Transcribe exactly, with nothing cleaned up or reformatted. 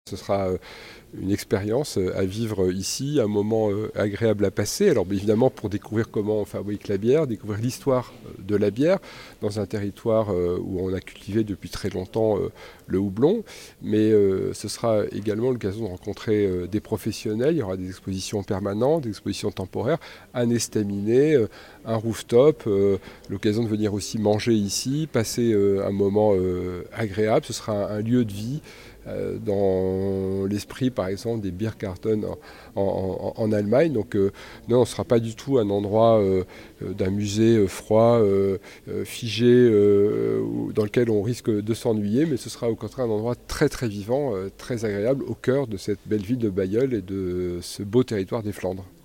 Ce sera une expérience à vivre ici, un moment agréable à passer. Alors évidemment pour découvrir comment on fabrique la bière, découvrir l'histoire de la bière dans un territoire où on a cultivé depuis très longtemps le houblon. Mais ce sera également l'occasion de rencontrer des professionnels. Il y aura des expositions permanentes, des expositions temporaires, un estaminet, un rooftop, l'occasion de venir aussi manger ici, passer un moment agréable. Ce sera un lieu de vie dans l'esprit par exemple des Biergarten en, en, en Allemagne. Donc euh, non, on ne sera pas du tout un endroit euh, d'un musée euh, froid, euh, figé, euh, dans lequel on risque de s'ennuyer, mais ce sera au contraire un endroit très très vivant, euh, très agréable au cœur de cette belle ville de Bailleul et de ce beau territoire des Flandres.